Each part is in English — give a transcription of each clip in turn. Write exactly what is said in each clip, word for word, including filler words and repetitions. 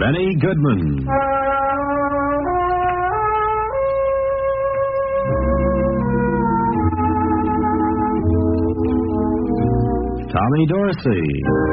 Benny Goodman. Tommy Dorsey.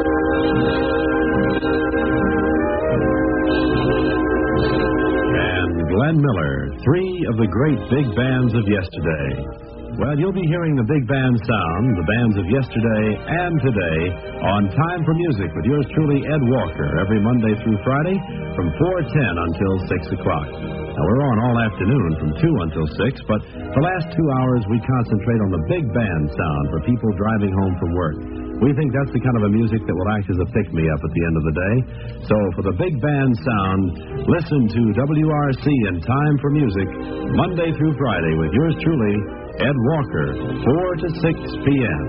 And Glenn Miller, three of the great big bands of yesterday. Well, you'll be hearing the big band sound, the bands of yesterday and today, on Time for Music with yours truly, Ed Walker, every Monday through Friday from four ten until six o'clock. Now, we're on all afternoon from two until six, but the last two hours we concentrate on the big band sound for people driving home from work. We think that's the kind of a music that will act as a pick-me-up at the end of the day. So for the big band sound, listen to W R C and Time for Music, Monday through Friday with yours truly, Ed Walker, four to six p.m.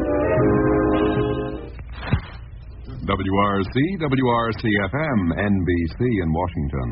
W R C, W R C F M, N B C in Washington.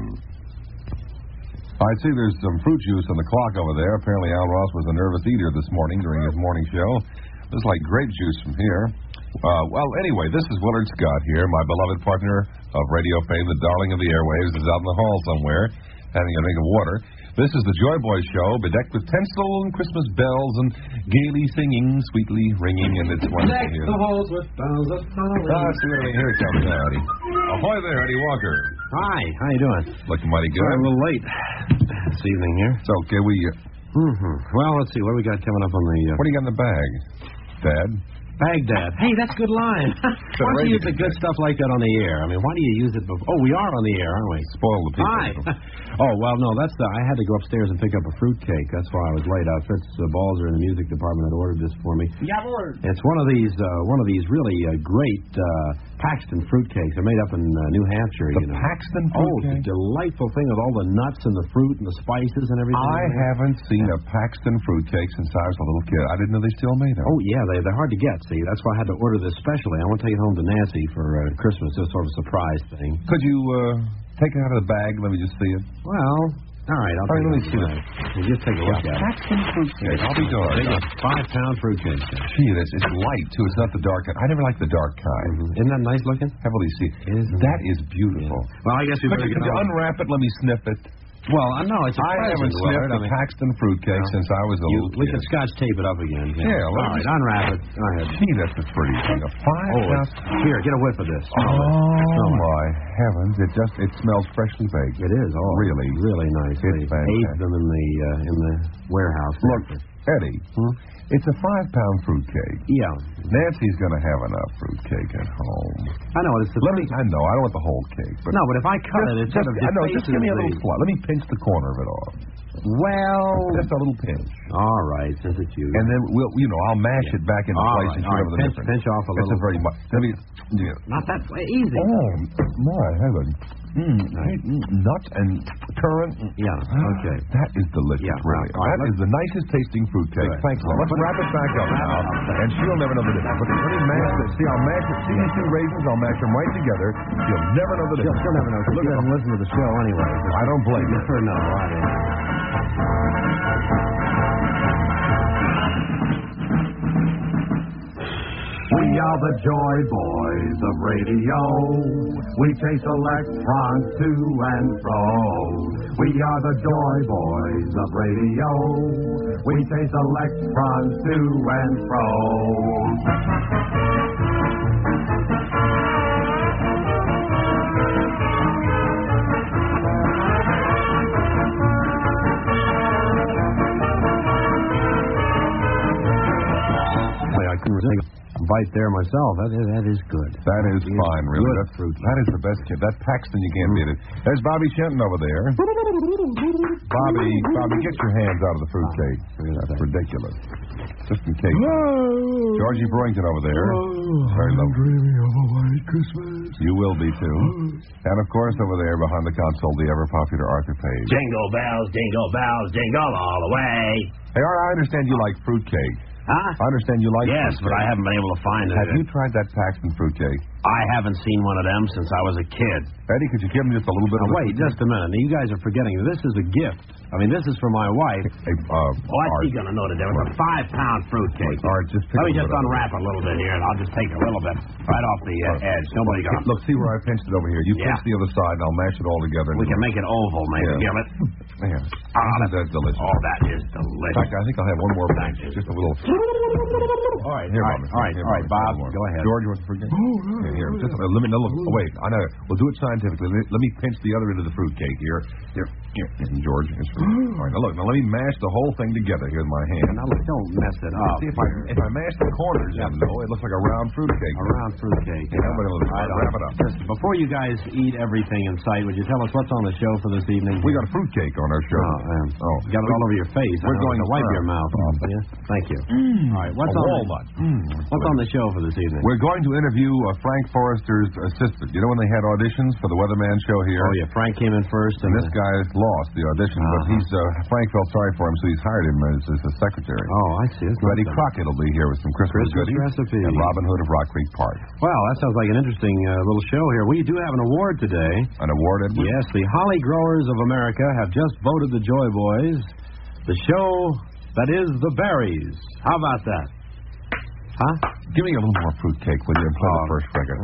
I see there's some fruit juice on the clock over there. Apparently Al Ross was a nervous eater this morning during his morning show. Looks like grape juice from here. Uh, well, anyway, this is Willard Scott here. My beloved partner of radio fame, the darling of the airwaves, is out in the hall somewhere having a drink of water. This is the Joy Boy Show, bedecked with tinsel and Christmas bells and gaily singing, sweetly ringing, and it's wonderful to hear. The halls with bells of holly. Ah, see what I mean. Here it comes now, Eddie. Ahoy there, Eddie Walker. Hi, how you doing? Looking mighty good. Sorry, a little late this evening here. It's okay, we... Uh, mm-hmm. Well, let's see, what do we got coming up on the... Uh... What do you got in the bag, Dad? Baghdad. Hey, that's a good line. Why do you use the good stuff like that on the air? I mean, why do you use it before? Oh, we are on the air, aren't we? Spoil the people. Hi. Oh, well, no, that's the... I had to go upstairs and pick up a fruitcake. That's why I was late. Uh, Fritz uh, Balzer in the music department had ordered this for me. Yeah, Lord. It's one of these, uh, one of these really uh, great uh, Paxton fruitcakes. They're made up in uh, New Hampshire, the you know. Paxton Oh, fruitcake? the delightful thing with all the nuts and the fruit and the spices and everything. I haven't seen a Paxton fruitcake since I was a little kid. I didn't know they still made them. Oh, yeah, they, they're hard to get, see. That's why I had to order this specially. I want to take it home to Nancy for uh, Christmas, just sort of a surprise thing. Could you uh, take it out of the bag? Let me just see it. Well, all right, I'll all right, let me take see it. that. You just take a look at it. Paxton fruitcake. I'll be darned. Big five-pound fruitcake. Gee, this it's light, too. It's not the dark kind. I never liked the dark kind. Mm-hmm. Isn't that nice looking? Heavily seed. That is beautiful. Yeah. Well, I guess we Could better you, get could you on. unwrap it? Let me sniff it. Well, I know it's a I present, haven't sniffed Willard. the I mean, Paxton fruitcake no. since I was a you, little we kid. can scotch tape it up again. Yeah, all let's right, just- unwrap it. Go ahead. Gee, that's a pretty thing. A five Oh, pound... it's- here, get a whiff of this. Oh, Smell it. my heavens. It just, it smells freshly baked. It is. Oh, Really? really nice. It's They fantastic. aged them in the uh, in the warehouse. Look, Eddie, Hmm? it's a five-pound fruitcake. Yeah. Nancy's going to have enough fruitcake at home. I know it's the Let me, I know, I don't want the whole cake. But No, but if I cut just, it, it just, sort of I know, just defaces give me a the- little slice. Let me pinch the corner of it off. Well, Just a little pinch. all right, since it's you. And then we'll, you know, I'll mash Yeah. it back into All place right, and all show right, the pinch- difference. pinch off a It's little. a very much. Let me. Yeah. Not that way. Easy. Oh, my heavens. Mm, mm, nuts and currant. Yeah, okay. That is delicious, Yeah, really. all right, That is the nicest tasting fruitcake. Good. Thanks, Lord. Let's wrap it back up now, and she'll never know the difference. But let me mash it. See, I'll mash it. See these two raisins? I'll mash them right together. She'll never know the She'll, difference. she'll never know. Look, she doesn't listen to the show anyway. I don't blame You you. never know. I don't. We are the Joy Boys of radio. We chase electrons to and fro. We are the Joy Boys of radio. We chase electrons to and fro. I couldn't take a bite there myself. That is, that is good. That is It fine, really. Good That's, fruit. that is the best kid. That Paxton, you can't beat it. There's Bobby Shenton over there. Bobby, Bobby, get your hands out of the fruitcake. That's ridiculous. Just in case. Georgie Brewington over there. Very lovely. Dreaming of a white Christmas. You will be, too. And, of course, over there behind the console, the ever-popular Arthur Page. Jingle bells, jingle bells, jingle all the way. Hey, Art, I understand you like fruitcake. Huh? I understand you like Yes, fruitcake. but I haven't been able to find it. Have you tried that Paxton fruitcake? I haven't seen one of them since I was a kid. Eddie, could you give him just a little bit Now, of the wait, just a minute. Now, you guys are forgetting this is a gift. I mean, this is for my wife. Hey, uh, What's he going to know today? It's a five-pound fruitcake. All right, just pick Let me a just little bit. unwrap a little bit here, and I'll just take a little bit right off the uh, edge. Nobody got Look, see where I pinched it over here. You Yeah. pinch the other side, and I'll mash it all together. We can make it oval, maybe. Yeah. Give it. Yeah. Ah, That's delicious. Oh, that is In delicious. fact, I think I'll have one more pinch. Just a little. All right, Here, all right, Bobby. all right, Here, all right, Bobby. Bob, One more. go ahead. George, you want to forget? Here, here. Just a, let me, no, look, oh, wait. I know. We'll do it scientifically. Let, let me pinch the other end of the fruitcake here. Here, here. And George. It's, all right, now look. Now let me mash the whole thing together here with my hand. Now, look, don't mess it up. See, if I, if I mash the corners in, though, it looks like a round fruitcake. A round fruitcake. Yeah, but it'll All right, wrap it up. Just before you guys eat everything in sight, would you tell us what's on the show for this evening? We got a fruitcake on our show. Oh, um, Oh. you got it all over your face. We're I know, going to wipe to your mouth off. will you? Thank you. All right, what's a on walnut. The, what's on the show for this evening? We're going to interview uh, Frank Forrester's assistant. You know when they had auditions for the Weatherman show here? Oh yeah, Frank came in first, And and this guy lost the audition, but Uh-huh. he's uh, Frank felt sorry for him, so he's hired him as, as his secretary. Oh, I see. It's Betty nice. Crockett will be here with some Christmas, Christmas goodies. recipe. And Robin Hood of Rock Creek Park. Well, that sounds like an interesting uh, little show here. We do have an award today. An award, Edward? Yes, the Holly Growers of America have just voted the Joy Boys the show that is the berries. How about that? Huh? Give me a little more fruitcake, will you, and play Oh. the first record.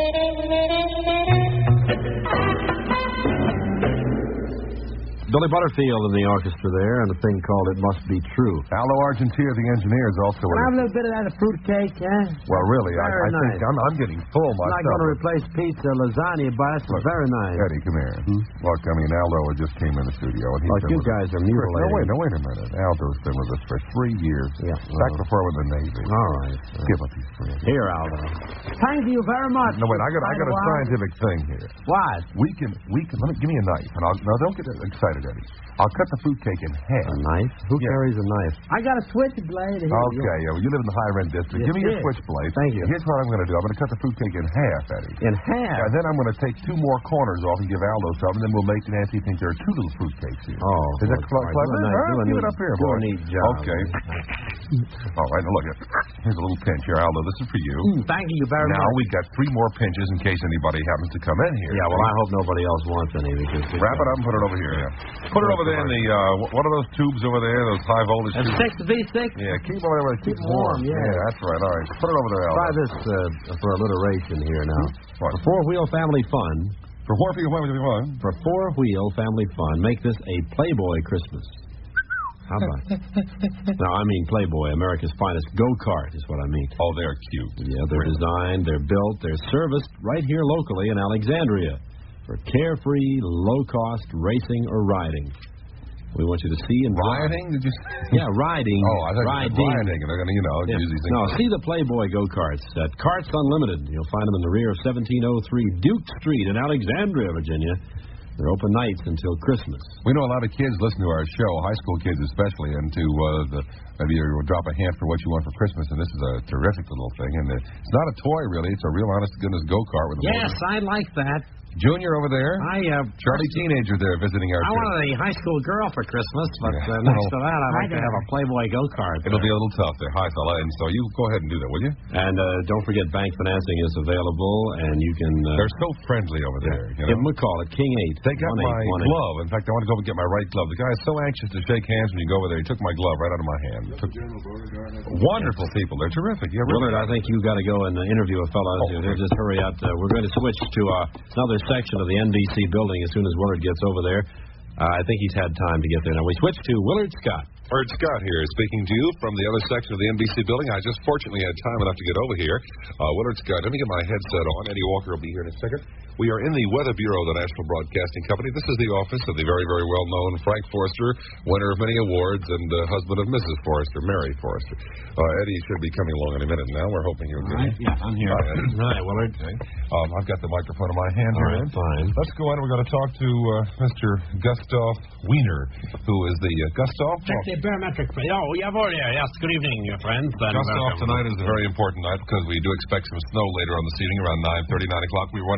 Billy Butterfield in the orchestra there, and a thing called It Must Be True. Aldo Argentier, the engineer, is also with Have a us. little bit of that fruitcake, huh? Well, really, I, Very I think nice. I'm, I'm getting full It's not myself. going to replace pizza, lasagna, but it's Look, very nice. Eddie, come here. Look, I mean, Aldo just came in the studio. And he's Look, been you with guys us. are No, mutilating. wait, no, wait a minute. Aldo's been with us for three years. Yeah, Back well. before with the Navy. All right. Give up these friends. Here, Aldo. Thank you very much. No, wait, I got, I got a scientific thing here. What? We can, we can, let me, give me a knife. And I'll, now, don't get excited, Eddie. I'll cut the fruitcake in half. A knife? Who Yeah. carries a knife? I got a switchblade. Here. Okay, yeah, well, you live in the higher-end district. Yes, Give me your yes. switchblade. Thank you. Here's what I'm going to do. I'm going to cut the fruitcake in half, Eddie. In half? And then I'm going to take two more corners off and give Aldo some, and then we'll make Nancy think there are two little fruitcakes here. Oh. Is that well, cl- clever? do a nice- Huh? do a Keep neat- it up here, do a boy. neat job. Okay. All right, now look at here's a little pinch here, Aldo. This is for you. Mm, thank you very Now much. we got three more pinches in case anybody happens to come in here. Yeah, well, I hope nobody else wants any. Because Wrap it up and put it over here. Yeah. Put it over there in the uh, what are those tubes over there? Those high voltage That's tubes. six V six. Yeah, keep them over there where it keeps Keep 'em warm, yeah. Yeah, that's right. All right, put it over there, Aldo. Try this uh, for alliteration here now. What? For four-wheel family fun, For four people, what would you want? for four-wheel family fun, make this a Playboy Christmas. How about it? No, I mean Playboy, America's finest go-kart is what I mean. Oh, they're cute. Yeah, they're designed, they're built, they're serviced right here locally in Alexandria for carefree, low-cost racing or riding. We want you to see and Rioting? Did you? Yeah, riding. Oh, I thought you riding. said rioting, and they're going to, you know, Yeah. use these things. No, see the Playboy go-karts at Karts Unlimited. You'll find them in the rear of seventeen oh three Duke Street in Alexandria, Virginia. They're open nights until Christmas. We know a lot of kids listen to our show, high school kids especially, and to uh, the, maybe you drop a hint for what you want for Christmas, and this is a terrific little thing. And it's not a toy, really. It's a real honest-to-goodness go-kart with a Yes, motor. I like that. Junior over there. I uh, Charlie Teenager there visiting our I church. wanted a high school girl for Christmas, but Yeah. uh, next Well, to that, I'd like to have a Playboy go kart. It'll be a little tough there. Hi, fella. And so you go ahead and do that, will you? And uh, don't forget bank financing is available, and you can... Uh, They're so friendly over there. You give know? them a call at King eight. They got my glove. In fact, I want to go and get my right glove. The guy is so anxious to shake hands when you go over there. He took my glove right out of my hand. Took... Wonderful people. They're terrific. Yeah, really. Willard, I think you've got to go and uh, interview a fellow. Oh, He'll just hurry out. Uh, we're going to switch to uh, another section of the N B C building as soon as Willard gets over there. Uh, I think he's had time to get there. Now, we switch to Willard Scott. Willard Scott here, speaking to you from the other section of the N B C building. I just fortunately had time enough to get over here. Uh, Willard Scott, let me get my headset on. Eddie Walker will be here in a second. We are in the Weather Bureau of the National Broadcasting Company. This is the office of the very, very well-known Frank Forrester, winner of many awards, and uh, husband of Missus Forrester, Mary Forrester. Uh, Eddie should be coming along in a minute now. We're hoping he'll get Yeah, I'm here. Hi, Eddie. Hi, Willard. Okay. Um, I've got the microphone in my hand All here. right, fine. Let's go on. We're going to talk to uh, Mister Gustav Wiener, who is the uh, Gustav. Check the barometric. Oh, yeah, over there. Yes, good evening, your friends. And Gustav, welcome. tonight is a very important night because we do expect some snow later on this evening around nine thirty, nine o'clock. We wonder if we, if we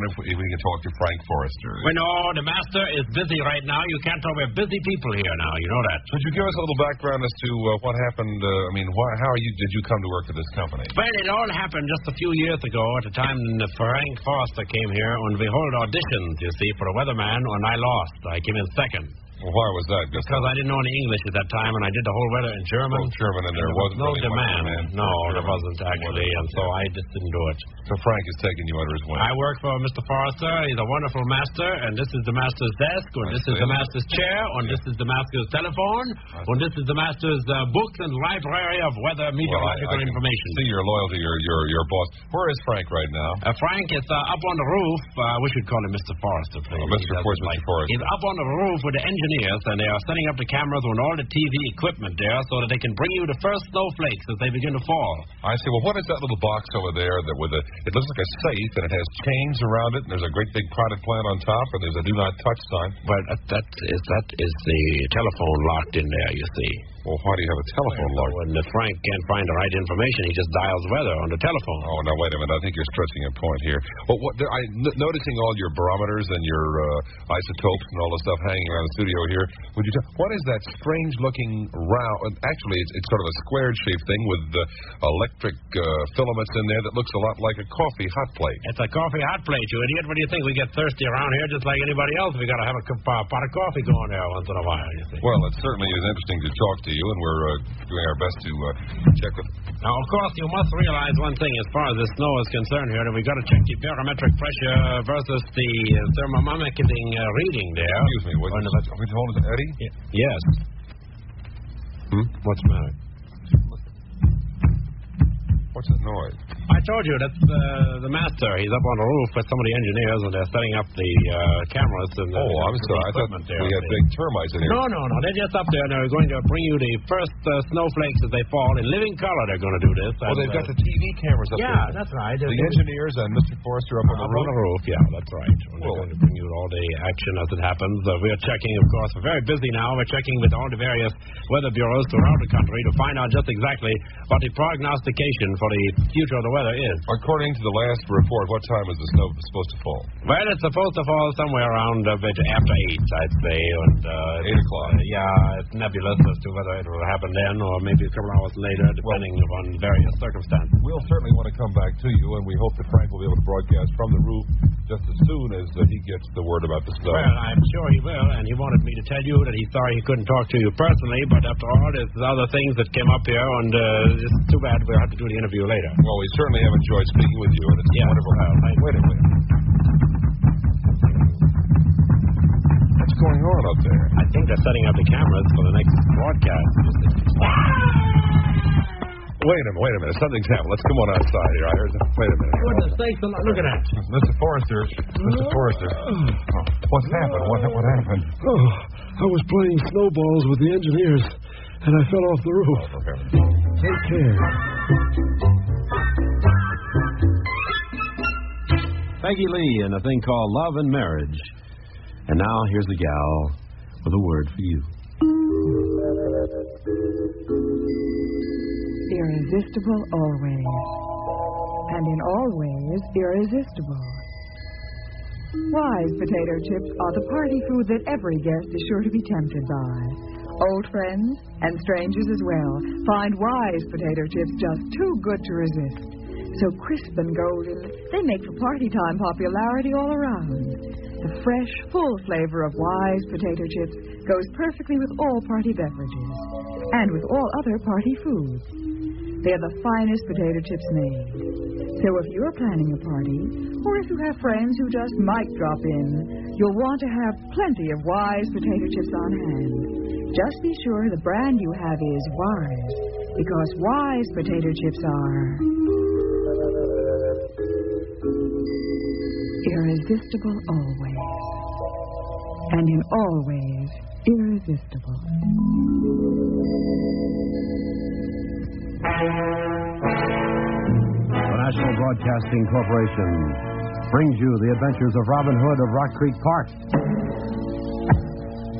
to talk to Frank Forrester. Well, no, the master is busy right now. You can't talk. We're busy people here now. You know that. Could you give us a little background as to uh, what happened? Uh, I mean, why, how are you, did you come to work for this company? Well, it all happened just a few years ago at the time Frank Forrester came here and we held auditions, you see, for a weatherman, and I lost. I came in second. Well, why was that? Because I didn't know any English at that time, and I did the whole weather in German. Oh, German, and there, there wasn't was no really demand. demand. No, there wasn't actually, and so I just didn't do it. So Frank is taking you under his wing. I work for Mister Forrester. He's a wonderful master, and this is the master's desk, and this is the master's chair, and this is the master's telephone, and this is the master's uh, books and library of weather meteorological well, I, I information. See your loyalty, your your your boss. Where is Frank right now? Uh, Frank is uh, up on the roof. Uh, we should call him Mister Forrester, please. Oh, Mister Forrester, Mister Forrester. He's up on the roof with the engineers, and they are setting up the cameras and all the T V equipment there so that they can bring you the first snowflakes as they begin to fall. I see. Well, what is that little box over there that with a? It looks like a safe, and it has chains around it, and there's a great big product plant on top, and there's a do not touch sign. Well, that, that is that is the telephone locked in there, you see. Well, why do you have a telephone well, locked? When the Frank can't find the right information, he just dials weather on the telephone. Oh, now wait a minute. I think you're stretching a point here. Well, what there, I n- noticing all your barometers and your uh, isotopes and all the stuff hanging around the studio here. Would you tell what is that strange-looking round? Actually, it's, it's sort of a squared-shaped thing with uh, electric uh, filaments in there that looks a lot like a coffee hot plate. It's a coffee hot plate, you idiot. What do you think? We get thirsty around here just like anybody else. We got to have a cup, uh, pot of coffee going there once in a while, you see. Well, it certainly is interesting to talk to you, and we're uh, doing our best to uh, check with. Now, of course, you must realize one thing as far as the snow is concerned here, that we got to check the barometric pressure versus the uh, thermometric uh, reading there. Excuse me, what, are we told it's Eddie? Y- yes. Hmm? What's the matter? What's that noise? I told you that's uh, the master. He's up on the roof with some of the engineers, and they're setting up the uh, cameras. And the, oh, I'm sorry. I thought there. we had big termites in here. No, no, no. They're just up there, and they're going to bring you the first uh, snowflakes as they fall in living color. They're going to do this. Oh, and, they've uh, got the T V cameras up yeah, there. Yeah, that's right. The They're engineers and Mister Forrester up on the up roof. on the roof, yeah, that's right. And they're going to bring you all the action as it happens. Uh, we're checking, of course. We're very busy now. We're checking with all the various weather bureaus throughout the country to find out just exactly what the prognostication for the future of the weather is. According to the last report, what time is the snow supposed to fall? Well, it's supposed to fall somewhere around a bit after eight, I'd say. And, uh, eight o'clock. Uh, yeah, it's nebulous as to whether it will happen then or maybe a couple hours later, depending well, upon various circumstances. We'll certainly want to come back to you, and we hope that Frank will be able to broadcast from the roof just as soon as uh, he gets the word about the snow. Well, I'm sure he will, and he wanted me to tell you that he's sorry he couldn't talk to you personally, but after all, there's other things that came up here, and uh, it's too bad we'll have to do the interview later. Well, we certainly have enjoyed speaking with you, and it's yeah, wonderful. Well, I, wait a minute. What's going on up there? I think they're setting up the cameras for the next broadcast. Wait a minute, wait a minute. Something's happened. Let's come on outside here. I heard. Wait a minute. Goodness sakes, look at that. Mister Forrester. Mister Forrester. Oh, what's happened? What, what happened? Oh, I was playing snowballs with the engineers, and I fell off the roof. Oh, okay. Take care. Peggy Lee and a thing called Love and Marriage. And now here's the gal with a word for you. Irresistible always, and in all ways irresistible. Wise potato chips are the party food that every guest is sure to be tempted by. Old friends and strangers as well find Wise potato chips just too good to resist. So crisp and golden, they make for party time popularity all around. The fresh, full flavor of Wise potato chips goes perfectly with all party beverages and with all other party foods. They're the finest potato chips made. So if you're planning a party, or if you have friends who just might drop in, you'll want to have plenty of Wise potato chips on hand. Just be sure the brand you have is Wise, because Wise potato chips are irresistible always, and in all ways irresistible. The National Broadcasting Corporation brings you the adventures of Robin Hood of Rock Creek Park.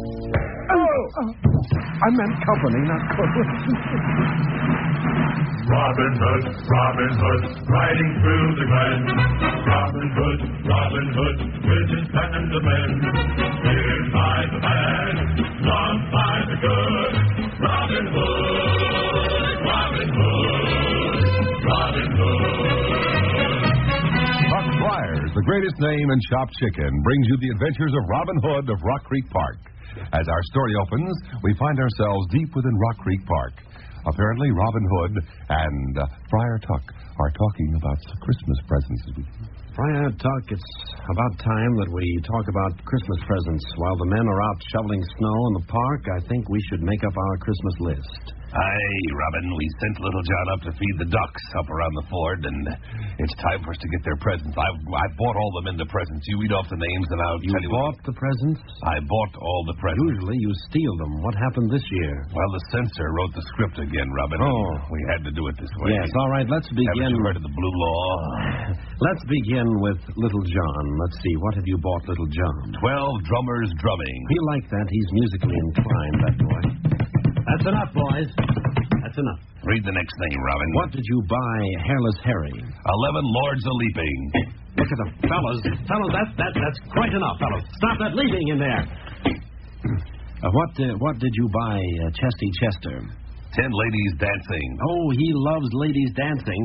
Oh, oh I meant company, not corporation. Robin Hood, Robin Hood, riding through the glen. Robin Hood, Robin Hood, with his band of men. Here by the bad, long by the good. Robin Hood, Robin Hood, Robin Hood. Buck Friars, the greatest name in chopped chicken, brings you the adventures of Robin Hood of Rock Creek Park. As our story opens, we find ourselves deep within Rock Creek Park. Apparently, Robin Hood and uh, Friar Tuck are talking about Christmas presents. Friar Tuck, it's about time that we talk about Christmas presents. While the men are out shoveling snow in the park, I think we should make up our Christmas list. Aye, Robin, we sent Little John up to feed the ducks up around the ford, and it's time for us to get their presents. I've, I bought all the men the presents. You read off the names, and I'll you tell you... You bought the presents? I bought all the presents. Usually you steal them. What happened this year? Well, the censor wrote the script again, Robin. Oh. We had to do it this way. Yes, all right, let's begin... Haven't you heard of the Blue Law? Let's begin with Little John. Let's see, what have you bought Little John? Twelve drummers drumming. He like that. He's musically inclined, that boy. That's enough, boys. That's enough. Read the next name, Robin. What did you buy Hairless Harry? Eleven lords a-leaping. Look at the fellas. Fellas, that, that, that's quite enough, fellas. Stop that leaping in there. Uh, what, uh, what did you buy uh, Chesty Chester? Ten ladies dancing. Oh, he loves ladies dancing.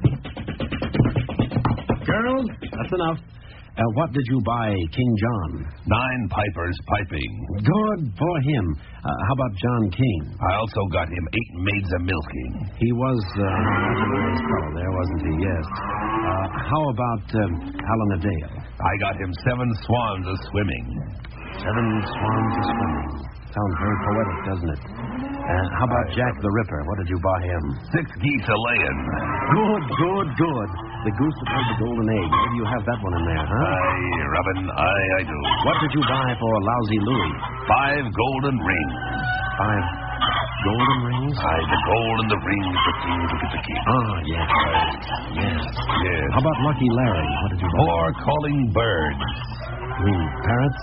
Girls, that's enough. Uh, what did you buy King John? Nine pipers piping. Good for him. Uh, how about John King? I also got him eight maids a milking. He was uh, a nice fellow there, wasn't he? Yes. Uh, how about um, Helena Dale? I got him seven swans a swimming. Seven swans a swimming. Sounds very poetic, doesn't it? Uh, how about Jack the Ripper? What did you buy him? Six geese a laying. Good, good, good. The goose that laid the golden egg. Maybe you have that one in there, huh? Aye, Robin, aye, I do. What did you buy for Lousy Louie? Five golden rings. Five golden rings? Aye, the gold and the rings, the king to get the king. Ah, yes. Yes. Yes. How about Lucky Larry? What did you buy? Four calling birds. You mean parrots?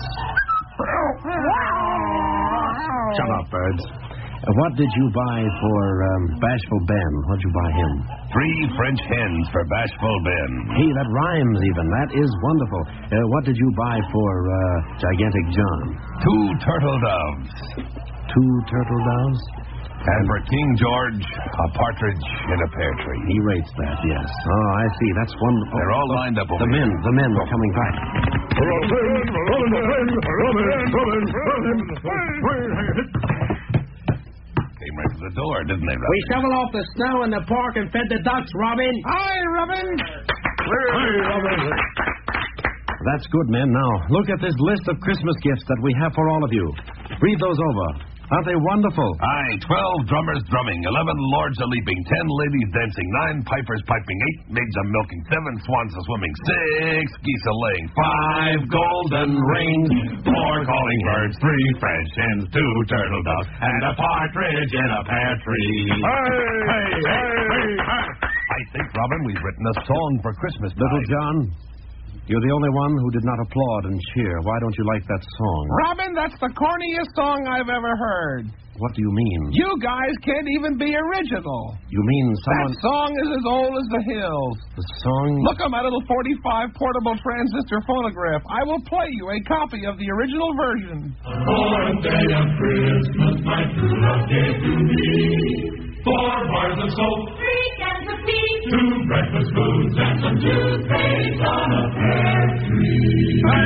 Shut up, birds. Uh, what did you buy for um, Bashful Ben? What did you buy him? Three French hens for Bashful Ben. Hey, that rhymes even. That is wonderful. Uh, what did you buy for uh, Gigantic John? Two turtle doves. Two turtle doves? And for King George, a partridge in a pear tree. He rates that, yes. Oh, I see. That's wonderful. They're all lined up over The men, here. the men are coming back. Robin, Robin, Robin, Robin, Robin, Robin. Came right to the door, didn't they, Robin? We shoveled off the snow in the park and fed the ducks, Robin. Hi, Robin. Hi, Robin. That's good, men. Now, look at this list of Christmas gifts that we have for all of you. Read those over. Aren't they wonderful? Aye, twelve drummers drumming, eleven lords a-leaping, ten ladies dancing, nine pipers piping, eight maids a-milking, seven swans a-swimming, six geese a-laying, five golden rings, four calling birds, three French hens, two turtle doves, and a partridge in a pear tree. Hey, hey, hey, hey. I think, Robin, we've written a song for Christmas. Little John, you're the only one who did not applaud and cheer. Why don't you like that song? Robin, that's the corniest song I've ever heard. What do you mean? You guys can't even be original. You mean someone... That song is as old as the hills. The song... Look at my little forty-five portable transistor phonograph. I will play you a copy of the original version. Fourth day of Christmas, my true love gave to me four bars of soap, Three cans of meat, two breakfast foods, and some toothpaste on a pear tree. Hey,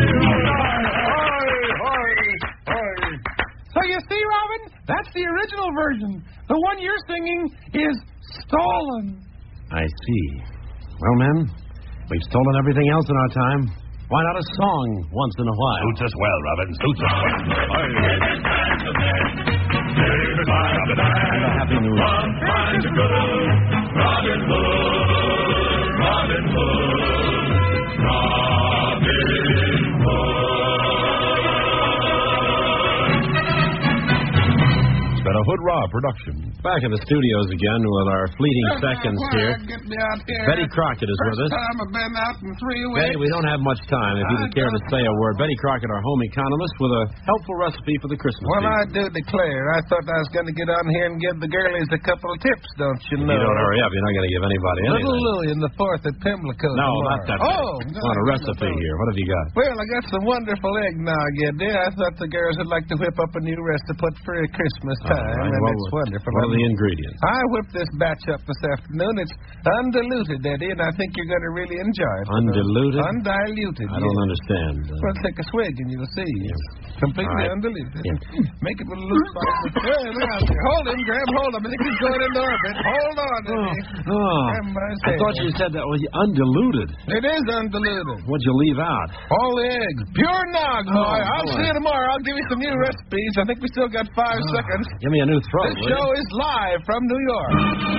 So you see, Robin, that's the original version. The one you're singing is stolen. I see. Well, men, we've stolen everything else in our time. Why not a song once in a while? Suits us well, Robin. Suits us And a happy new year. Robin Hood, Robin Hood, Robin Hood, Robin Hood. It's been a Hood Rob production. Back in the studios again with our fleeting seconds here. Get me out here. Betty Crockett is First with us. time I've been out in three weeks. Betty, we don't have much time. If you'd care to say a word. Betty Crockett, our home economist, with a helpful recipe for the Christmas Well, season. I do declare. I thought I was going to get on here and give the girlies a couple of tips, don't you know? You don't hurry up. You're not going to give anybody anything. Little Louie in the fourth at Pimlico. No, tomorrow. not that. Oh, I want a recipe here. What have you got? Well, I got some wonderful eggnog, yeah, dear. I thought the girls would like to whip up a new recipe for Christmas time, All right. and What, it's wonderful. What are the ingredients? I whipped this batch up this afternoon. It's undiluted, Eddie, and I think you're going to really enjoy it. Undiluted? Undiluted. I don't yes. understand. Uh, Well, take a swig and you'll see. It's completely All right. undiluted. Yeah. Make it with a little spice. Hey, now, hold him, Graham, hold him. I think he's going into orbit. Hold on, Eddie. Oh, Grab him by his I hand. thought you said that was undiluted. It is undiluted. What'd you leave out? All the eggs. Pure nog, boy. Oh, I'll boy. see you tomorrow. I'll give you some new recipes. I think we still got five seconds. Give me a new throat. This will you? show is live from New York.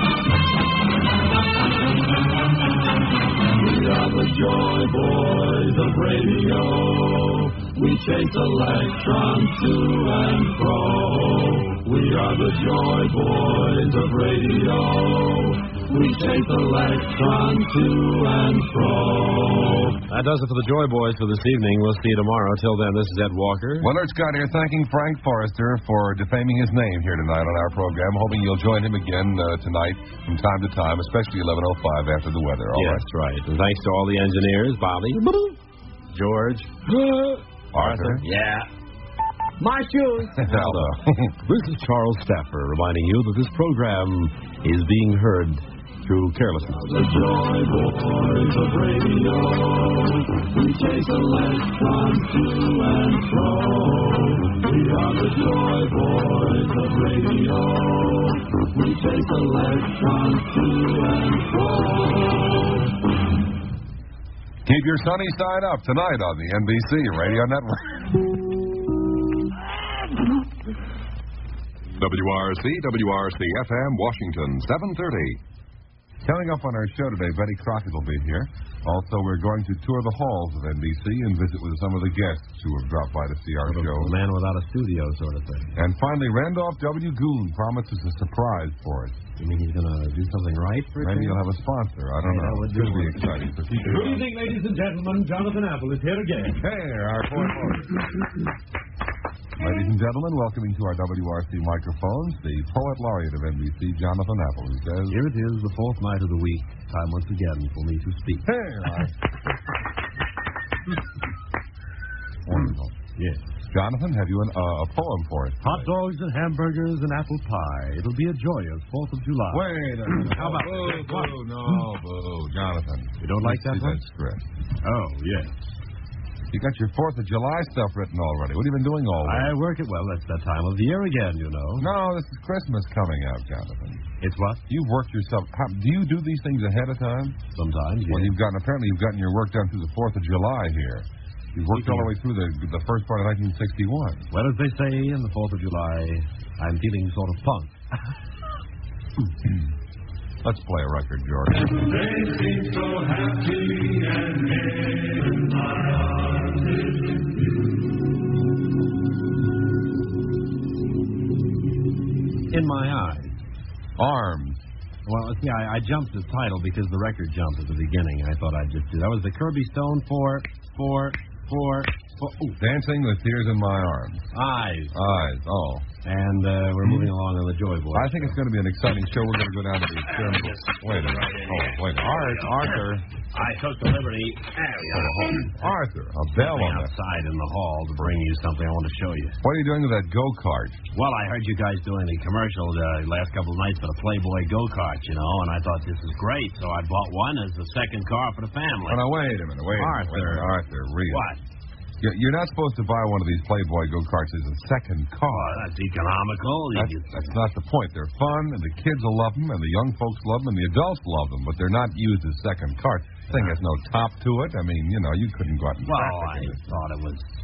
We are the Joy Boys of radio. We chase electrons to and fro. We are the Joy Boys of radio. We chase electrons to and fro. That does it for the Joy Boys for this evening. We'll see you tomorrow. Till then, this is Ed Walker. Willard Scott here, thanking Frank Forrester for defaming his name here tonight on our program. Hoping you'll join him again uh, tonight from time to time, especially eleven oh five after the weather. All yes, right. that's right. And thanks to all the engineers, Bobby, George, Arthur. Yeah. My shoes. Aldo. This is Charles Staffer reminding you that this program is being heard through carelessness. The Joy Boys of radio. We chase electrons to and fro. We are the Joy Boys of radio. We chase electrons to and fro. Keep your sunny side up tonight on the N B C Radio Network. W R C, W R C F M, Washington, seven thirty. Coming up on our show today, Betty Crockett will be here. Also, we're going to tour the halls of N B C and visit with some of the guests who have dropped by to see our Sort of show. a man without a studio sort of thing. And finally, Randolph W. Goon promises a surprise for us. You mean he's going to do something right for a Maybe change? he'll have a sponsor. I don't Hey, that know. would It could do be it. exciting for future. Good evening, ladies and gentlemen. Jonathan Apple is here again. Hey, our poor folks. Ladies and gentlemen, welcoming to our W R C microphones, the Poet Laureate of N B C, Jonathan Apple, who says... Here it is, the fourth night of the week. Time once again for me to speak. Hey, Larry. Wonderful. Yes. Jonathan, have you an, uh, a poem for us? Hot dogs and hamburgers and apple pie. It'll be a joyous fourth of July. Wait a minute. How about Boo, that? boo, no, boo. Jonathan. You don't like that See one? that script. Oh, yes. You got your fourth of July stuff written already. What have you been doing all I week? work it well. It's that time of the year again, you know. No, this is Christmas coming out, Jonathan. It's what? You've worked yourself... How, do you do these things ahead of time? Sometimes, Well, yes. you've gotten... Apparently, you've gotten your work done through the fourth of July here. You've worked all the way through the the first part of nineteen sixty-one. Well, as they say, in the fourth of July, I'm feeling sort of punk. Let's play a record, George. They seem so happy and in my arms is In my eyes. Arms. Well, see, I, I jumped the title because the record jumped at the beginning. I thought I'd just do that. Was the Kirby Stone for, for, for, for ooh, Dancing with Tears in My Arms. eyes. Eyes. Oh. And uh, we're moving along on the Joy Boys. I think it's going to be an exciting show. We're going to go down to the experiment. Wait a minute. Oh, wait. Art, Arthur. I took the liberty. There we Oh, Arthur, a bell on that. outside in the hall to bring you something I want to show you. What are you doing with that go-kart? Well, I heard you guys doing the commercial the last couple of nights for the Playboy go-kart, you know, and I thought this is great, so I bought one as the second car for the family. Oh, now, wait a minute. Wait a minute. Wait a minute. Arthur, real. What? You're you're not supposed to buy one of these Playboy go-karts as a second car. Oh, that's economical. You That's, can- that's not the point. They're fun, and the kids will love them, and the young folks love them, and the adults love them, but they're not used as second cars. This thing has no top to it. I mean, you know, you couldn't go out and Well, traffic I in it. thought it was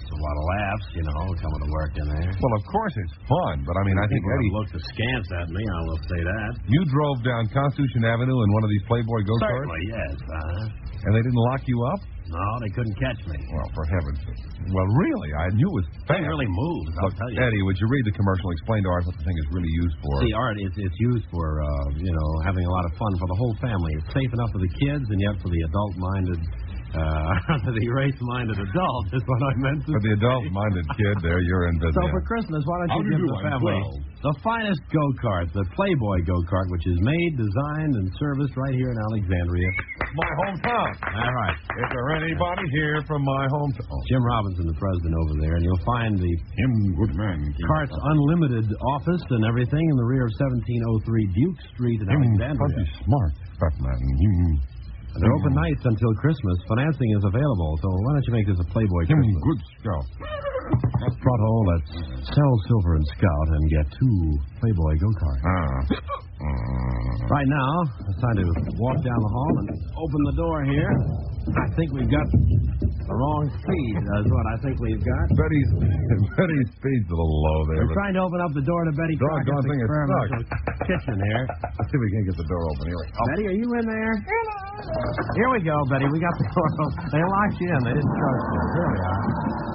It's a lot of laughs, you know, coming to work in there. Well, of course it's fun, but I mean, I think People Eddie... have looked askance at me, I will say that. You drove down Constitution Avenue in one of these Playboy go-karts? Certainly, yes. Uh-huh. And they didn't lock you up? No, they couldn't catch me. Well, for heaven's sake. Well, really, I knew it was fast. It really moves, I'll Look, tell you. Eddie, would you read the commercial? Explain to Art what the thing is really used for. See, Art, it's, it's used for, uh, you know, having a lot of fun for the whole family. It's safe enough for the kids and yet for the adult-minded, uh, the race-minded adult is what I meant to For the adult-minded kid there, you're in business. So for Christmas, why don't How you do give you the do? I'm family twelve. the finest go-kart, the Playboy go-kart, which is made, designed, and serviced right here in Alexandria. My hometown. All right. Is there anybody here from my hometown? Oh. Jim Robinson, the president over there, and you'll find the Him, good man. Carts Unlimited office and everything in the rear of seventeen oh three Duke Street in Him, Alexandria. pretty smart, fat man. Him, They're open nights until Christmas. Financing is available, so why don't you make this a Playboy him Christmas? good scout. That's Pronto. Let's sell Silver and Scout and get two Playboy go-karts. Ah. Uh, Right now, it's time to walk down the hall and open the door here. I think we've got the wrong speed, is what I think we've got. Betty's, Betty's speed's a little low there. We're But trying to open up the door to Betty Doggone Crockett's thing is experimental stuck. kitchen here. Let's see if we can get the door open. Here we go. Betty, are you in there? Here we go, Betty. We got the door open. They locked you in. They didn't trust you. Here we are.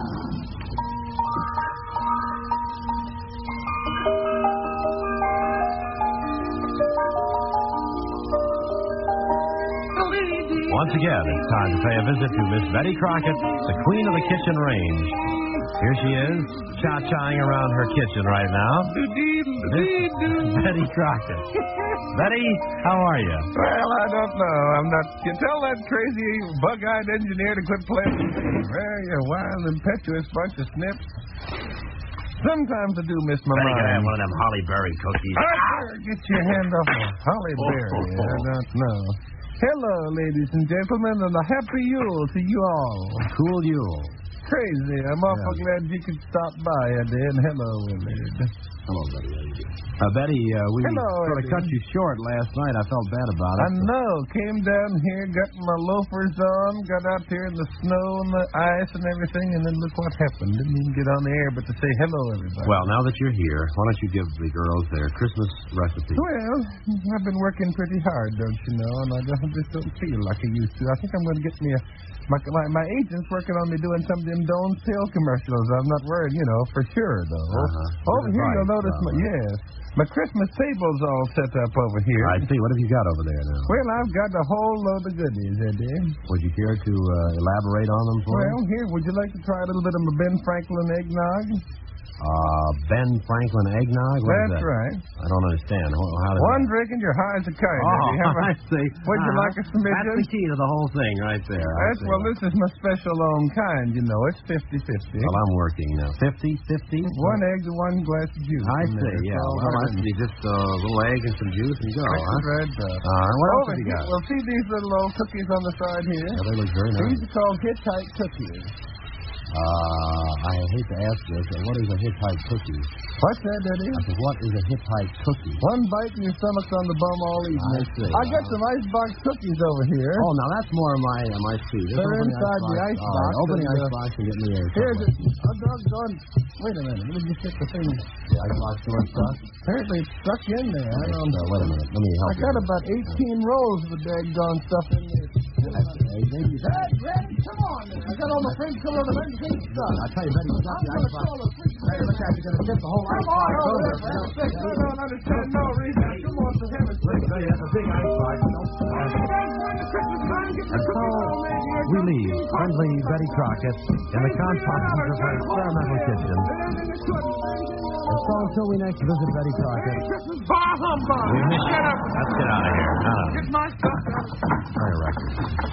Once again, it's time to pay a visit to Miss Betty Crockett, the queen of the kitchen range. Here she is, cha-chaing around her kitchen right now. Miss Betty Crockett. Betty, how are you? Well, I don't know. I'm not. You tell that crazy bug-eyed engineer to quit playing with me. Well, you're a wild, impetuous bunch of snips. Sometimes I do miss my Betty, mind. can I have one of them holly berry cookies? All right, sir, get your hand off a holly berry. Oh, oh, oh. I don't know. Hello, ladies and gentlemen, and a happy Yule to you all. Cool Yule. Crazy. I'm awful Yeah. glad you could stop by, I did. Hello, Willard. Hello, Betty. How you doing? Uh, Betty, uh, we Hello, sort of Eddie. cut you short last night. I felt bad about it. I know. Came down here, got my loafers on, got out here in the snow and the ice and everything, and then look what happened. Didn't even get on the air but to say hello, everybody. Well, now that you're here, why don't you give the girls their Christmas recipe? Well, I've been working pretty hard, don't you know, and I don't, just don't feel like I used to. I think I'm going to get me a... My, my, my agent's working on me doing some of them Don't Sale commercials. I'm not worried, you know, for sure, though. Uh-huh. Over here, Right. you'll notice my... Uh-huh. Yes. My Christmas table's all set up over here. I see. What have you got over there now? Well, I've got a whole load of goodies, Eddie. Would you care to uh, elaborate on them for Well, me? here, would you like to try a little bit of my Ben Franklin eggnog? Uh, Ben Franklin eggnog? What is That's that? right. I don't understand. How, how does One that... drink and you're high as a kite. Oh, Eddie. Have a- I see. Would you Uh-huh. like a smidgen? That's the key to the whole thing right there. I That's, see. well, this is my special own kind, you know. It's fifty-fifty. Well, I'm working now. Fifty, fifty. One egg and one glass of juice. I in there. see, yeah. It's all Well, right. that's be just a little egg and some juice and go, That's huh? right, uh, All right. What else over have you here, got? well, see these little old cookies on the side here? Yeah, they look very nice. These are called Hittite cookies. Uh, I hate to ask this, but what is a Hittite cookie? What's that, Eddie? I said, what is a Hittite cookie? One bite and your stomach's on the bum all evening. I see. I got some icebox cookies over here. Oh, now that's more of my uh, my speed. Just They're open inside the icebox. ice All right, box open the and, uh, icebox and get me a Here, couple. a doggone. Wait a minute. Let me just get the thing. The icebox still stuck? Apparently it's stuck in there. I don't Uh, know. wait a minute. Let me help I you. got about eighteen rolls of the daggone stuff in there. That's it. Hey, baby, Dad, Granny, come on. I got all my friends coming over and everything stuff. I tell you, Betty, you got I'm the going to icebox. call a freak. Hey, look at you. You're going to tip the whole Come icebox on over over. there, for heaven's sake. I don't understand no reason. Come on, for heaven's sake. Tell you, that's a big icebox. And so we leave friendly Betty Crockett in the confines of her experimental kitchen. And so until we next visit Betty Crockett, Bah humbug! we miss Shut up! Let's get out of here. No, no. Get my stuff out. Play a record.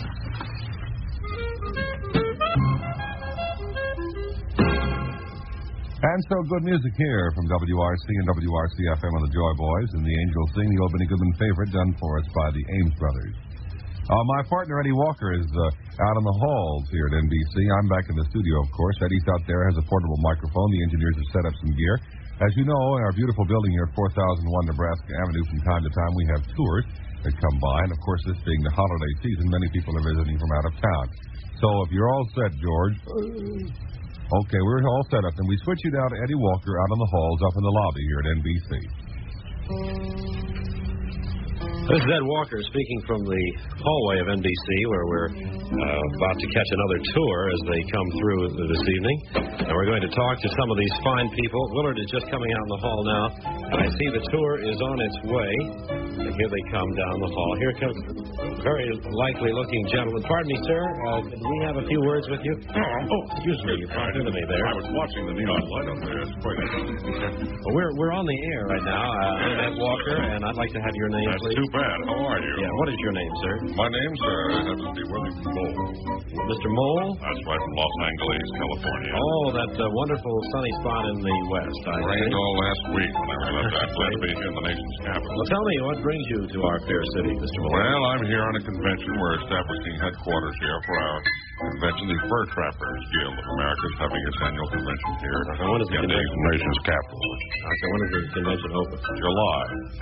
And so good music here from W R C and W R C F M on the Joy Boys and the Angel Sing, the Albany Goodman favorite, done for us by the Ames Brothers. Uh, my partner, Eddie Walker, is uh, out in the halls here at N B C. I'm back in the studio, of course. Eddie's out there, has a portable microphone. The engineers have set up some gear. As you know, in our beautiful building here at four thousand one Nebraska Avenue, from time to time we have tours that come by. And, of course, this being the holiday season, many people are visiting from out of town. So if you're all set, George... Okay, we're all set up. And we switch you down to Eddie Walker out on the halls up in the lobby here at N B C. This is Ed Walker speaking from the hallway of N B C, where we're uh, about to catch another tour as they come through this evening. And we're going to talk to some of these fine people. Willard is just coming out in the hall now, and I see the tour is on its way. And here they come down the hall. Here comes a very likely-looking gentleman. Pardon me, sir. Uh, can we have a few words with you? Oh, excuse me. You bumped into me there. I was watching the neon light up there. It's quite interesting. Well, we're, we're on the air right now. Uh, I'm Ed Walker, and I'd like to have your name, That's please. too bad. How are you? Yeah, what is your name, sir? My name's, uh, happens to be Wellington Mole. Mister Mole? That's right, from Los Angeles, California. Oh, that uh, wonderful sunny spot in the west. I Rained think. all last week when I left that. Glad to be here in the nation's capital. Well, tell me, what brings you to our fair city, Mister Mole? Well, I'm here on a convention. We're establishing headquarters here for our convention. The Fur Trappers Guild of America is having its annual convention here So when is the in the convention? nation's capital. Okay, when is the convention open? July.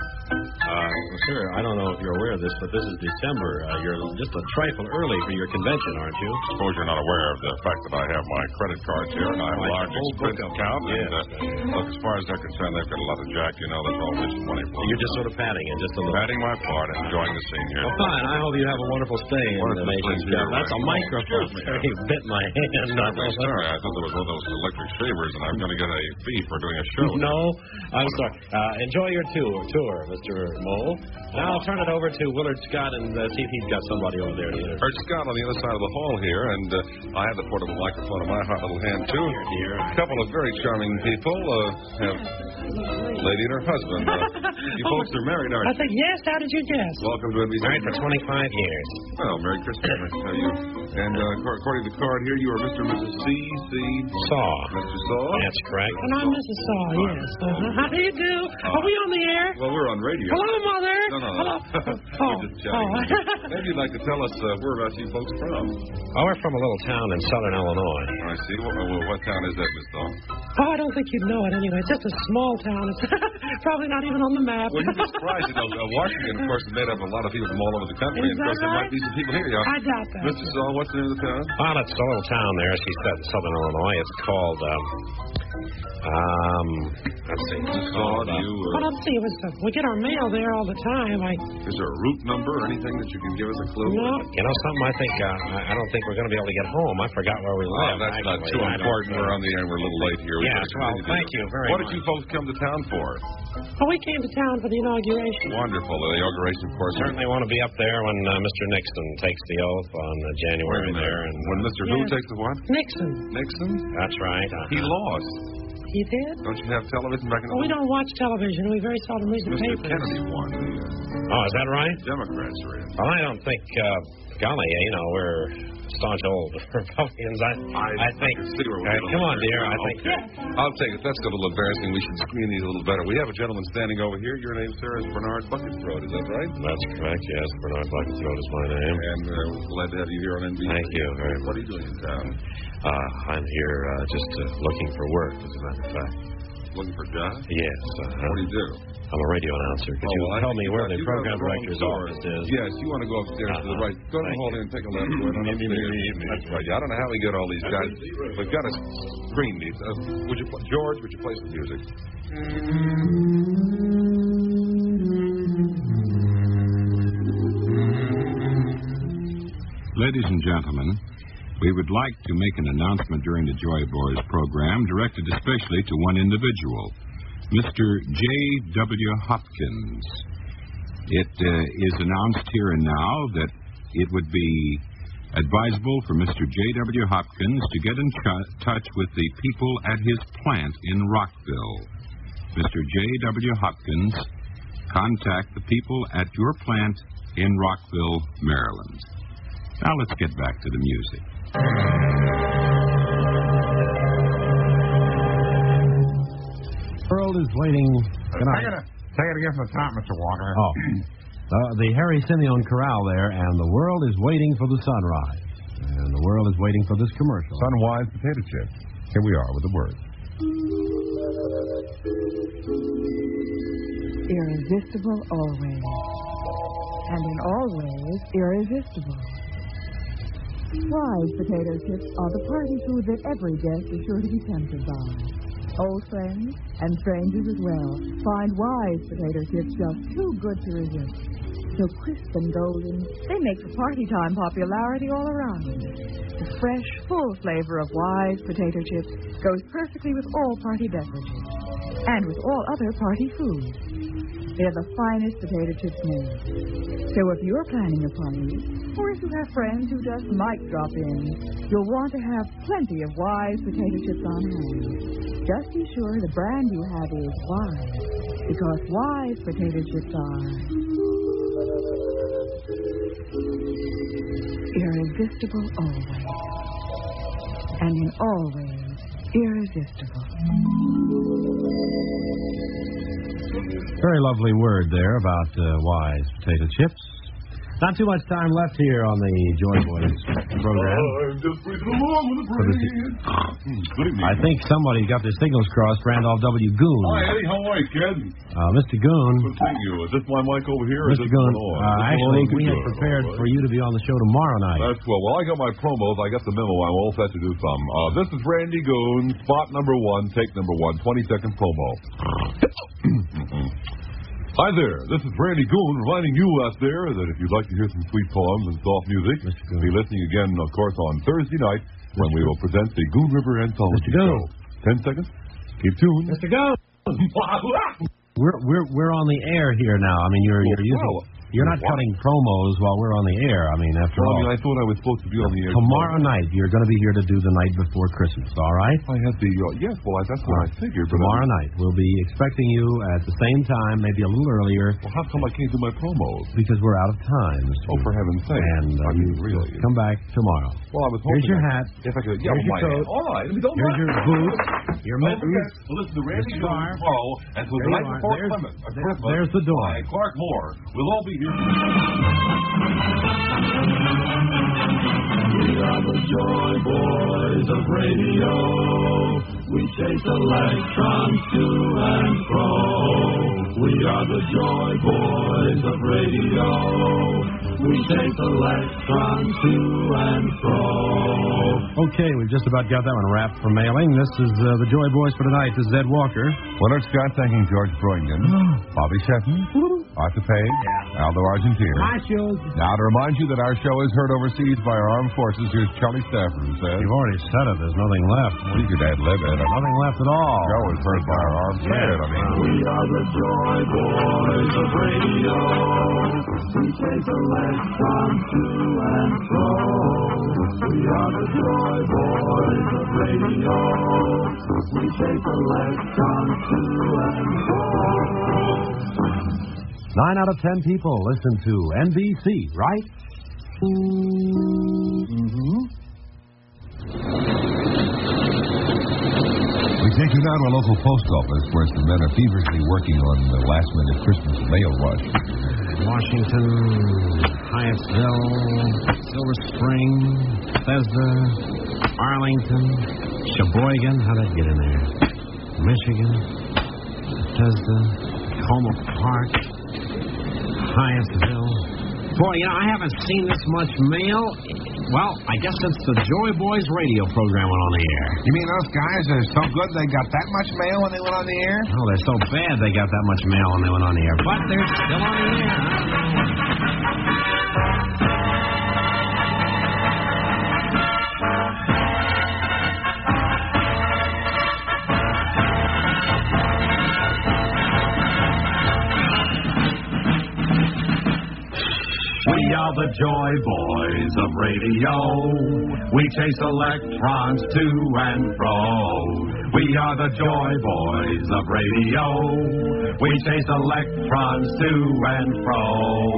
Uh, well, sir, I don't know if you're aware of this, but this is December. Uh, you're just a trifle early for your convention, aren't you? I suppose you're not aware of the fact that I have my credit cards here and I have a large expense account. And uh, look, as far as they're concerned, they've got a lot of jack. You know, that's all this money for. You're just sort of padding and just a little. Padding my part and enjoying the scene here. Well, fine. I hope you have a wonderful stay in Wonderful the nation's place here, capital. That's a right. microphone. Excuse me. Sir, you bit my hand. I'm sorry. I thought there was one of those electric shavers, and I'm going to get a fee for doing a show. No, I'm sorry. Uh, enjoy your tour, tour, Mister Mole. Now I'll turn it over to Willard Scott and uh, see if he's got somebody over there to interview. Art Scott on the other side of the hall here, and uh, I have the portable microphone in my hot little hand, too. Dear. A couple of very charming people uh, have a lady and her husband. Uh, you folks are married, aren't I you? think, yes, how did you guess? Welcome to N B C. Married for twenty-five years. Well, Merry Christmas. I tell you. And uh, ac- according to the card here, you are Mister and Missus C. C. Saw. Mister Saw. That's correct. And I'm Missus Saw, yes. Uh-huh. How do you do? Are we on the air? Well, we're on radio. Hello, Mother. No, no, no. Hello. We're Oh, just chatting. oh. Maybe you'd like to tell us uh, whereabouts you folks from. Oh, we're from a little town in southern Illinois. I see. What, what, what town is that, Miss Dawn? Oh, I don't think you'd know it anyway. It's just a small town. It's probably not even on the map. Well, you'd be surprised. You know, uh, Washington, of course, is made up of a lot of people from all over the country. Is and, of course, that there right? might be some people here. Yeah. I doubt that. Mister Saul, what's the name of the town? Well, it's a little town there, as she said, in southern Illinois. It's called, um, um, let's see. It's Saul, called, do uh, you, Well, uh, let's see. It was, uh, we get our mail there all the time. I is there a route number or anything that you can give us a clue? no. You know something? I think uh, I I don't think we're going to be able to get home. I forgot where we Oh, live. that's not actually. too I don't important. think- We're on the air. We're a little late here. We Yes, better well, continue to- thank you very What much. did you folks come to town for? Oh, we came to town for the inauguration. Wonderful. The inauguration, of course. Certainly want to be up there when uh, Mister Nixon takes the oath on uh, January there. And, When Mister Who Yes. takes the what? Nixon. Nixon? That's right. Uh, He lost. He did? Don't you have television back in the Well, we don't watch television. We very seldom read the Mister papers. Kennedy won. The uh, oh, is that right? Democrats are in. Well, I don't think, uh, golly, you know, we're staunch old Republicans. I, I, think. can see where we're Uh, going come on, here. dear. I think. Okay. I'll take it. That's got a little embarrassing. We should screen these a little better. We have a gentleman standing over here. Your name, sir, is Bernard Buckethroat. Is that right? That's correct. Yes, Bernard Buckethroat is my name. And uh, we're glad to have you here on N B C. Thank you very What are you doing in town? Uh, I'm here uh, just uh, looking for work, as a matter of fact. Looking for jobs? Yes. Uh, What do you do? I'm a radio announcer. Could Oh, you well, I tell think me you where got- the you got program the wrong director's door. office is? Yes, you want to go upstairs to the Uh-huh. right. Go to the Thank hall you. and take a left. Go right on upstairs. That's right. Yeah, I don't know how we get all these guys. We've got to screen these. Uh, would you, pl- George? Would you play some music? Ladies and gentlemen, we would like to make an announcement during the Joy Boys program directed especially to one individual, Mister J W Hopkins. It uh, is announced here and now that it would be advisable for Mister J W Hopkins to get in ch- touch with the people at his plant in Rockville. Mister J W Hopkins, contact the people at your plant in Rockville, Maryland. Now let's get back to the music. The world is waiting. Good night. Take it, take it again from the top, Mister Walker. Oh. Uh, the Harry Simeon Corral there, and the world is waiting for the sunrise. And the world is waiting for this commercial. Sunwise potato chips. Here we are with the word. Irresistible always. And in all ways, irresistible. Wise potato chips are the party food that every guest is sure to be tempted by. Old friends and strangers as well find Wise potato chips just too good to resist. So crisp and golden, they make for party time popularity all around. The fresh, full flavor of Wise potato chips goes perfectly with all party beverages and with all other party foods. They're the finest potato chips made. So if you're planning a party, or if you have friends who just might drop in, you'll want to have plenty of Wise potato chips on hand. Just be sure the brand you have is Wise, because Wise potato chips are irresistible always, and in always irresistible. Very lovely word there about uh, Wise potato chips. Not too much time left here on the Joy Boys program. I'm just breathing along with the brain. Good evening. I think somebody got their signals crossed. Randolph W. Goon. Hi, Eddie. How are you, kid? Uh, Mister Goon. Good seeing you. Is this my mic over here? Or Mister is this Goon, on? uh, actually, we had prepared right. for you to be on the show tomorrow night. That's well. Well, I got my promos. I got the memo. I'm all set to do some. Uh, this is Randy Goon, spot number one, take number one, twenty-second promo. Hi there, this is Randy Goon reminding you out there that if you'd like to hear some sweet poems and soft music, be listening again, of course, on Thursday night when we will present the Goon River Anthology Show. Ten seconds. Keep tuned. Mister Goon. we're we're we're on the air here now. I mean, you're you're using. Well, You're not what? cutting promos while we're on the air. I mean, after well, all. I mean, I thought I was supposed to be on the air tomorrow, tomorrow night. You're going to be here to do the night before Christmas, all right? I had the, uh, yes, well, I, that's what right. I figured. But tomorrow I mean, night. We'll be expecting you at the same time, maybe a little earlier. Well, how come I can't do my promos? Because we're out of time. Mister Oh, for heaven's sake. And uh, I mean, you really. Come back tomorrow. Well, I was hoping. Here's your hat. If I could, yeah, Here's your my coat. Hat. All right. I mean, don't Here's your boots. Your mittens. mittens. Well, listen to Randy Goon tomorrow, and for the night before there's, Christmas. There's, there's the door. By Clark Moore. We'll all be here. We are the Joy Boys of radio. We chase electrons to and fro. We are the Joy Boys of radio. We chase electrons to and fro. Okay, we've just about got that one wrapped for mailing. This is uh, the Joy Boys for tonight. This is Ed Walker. Willard Scott thanking George Broington, Bobby Shetton, Arthur Page, Aldo Argentino. Hi, shows. Now, to remind you that our show is heard overseas by our armed forces, here's Charlie Stafford who says... You've already said it. There's nothing left. Well, you could add lib it. Nothing left at all. The show is heard by our armed forces. I mean, we are the Joy Boys of radio. We chase electrons to and fro. We are the Joy Boys of radio. We chase electrons to and fro. Nine out of ten people listen to N B C, right? Mm-hmm. We take you now to a local post office where some men are feverishly working on the last-minute Christmas mail rush. Washington, Hyattsville, Silver Spring, Bethesda, Arlington, Sheboygan. How'd that get in there? Michigan, Bethesda, Homer Park, Hyattsville. Boy, you know, I haven't seen this much mail. Well, I guess since the Joy Boys radio program went on the air. You mean those guys are so good they got that much mail when they went on the air? Oh, they're so bad they got that much mail when they went on the air. But they're still on the air. We are the Joy Boys of radio. We chase electrons to and fro. We are the Joy Boys of radio. We chase electrons to and fro.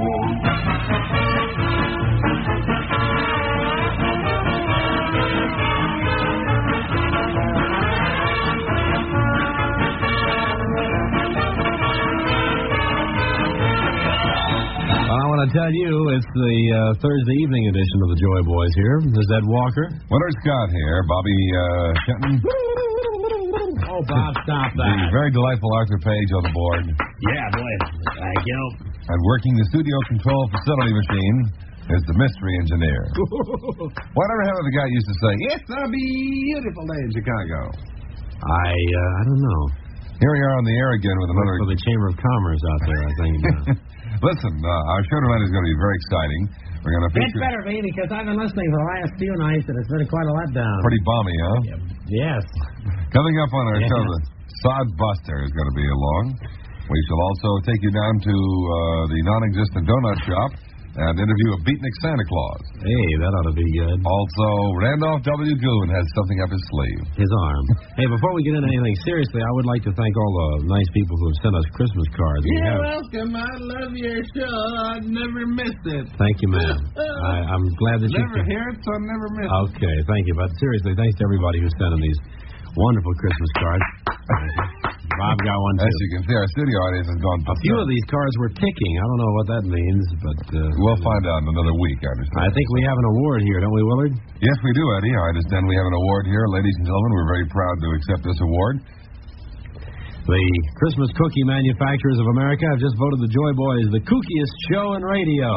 I want to tell you, it's the uh, Thursday evening edition of the Joy Boys here. This is Ed Walker. Willard Scott here. Bobby uh, Shetton. Oh, Bob, stop that. The very delightful Arthur Page on the board. Yeah, boy. Thank you. And working the studio control facility machine, is the mystery engineer. Whatever hell the guy used to say, it's a beautiful day in Chicago. I uh, I don't know. Here we are on the air again with another... For the Chamber of Commerce out there, I think. Uh... Listen, uh, our show tonight is going to be very exciting. We're going to feature... It better be, because I've been listening for the last few nights, and it's been quite a letdown. Pretty balmy, huh? Yes. Coming up on our yes. show, the Sod Buster is going to be along. We shall also take you down to uh, the non-existent donut shop and interview a beatnik Santa Claus. Hey, that ought to be good. Also, Randolph W. Goon has something up his sleeve. His arm. Hey, before we get into anything, seriously, I would like to thank all the nice people who have sent us Christmas cards. You're welcome. I love your show. I've never missed it. Thank you, ma'am. I, I'm glad that you... Never hear it, so I never miss it. Okay, thank you. But seriously, thanks to everybody who sent in these wonderful Christmas cards. Bob got one, too. As you can see, our studio audience has gone... A few of these cards were ticking. I don't know what that means, but... Uh, we'll find out in another week, I understand. I think we have an award here, don't we, Willard? Yes, we do, Eddie. I understand we have an award here. Ladies and gentlemen, we're very proud to accept this award. The Christmas Cookie Manufacturers of America have just voted the Joy Boys the kookiest show in radio.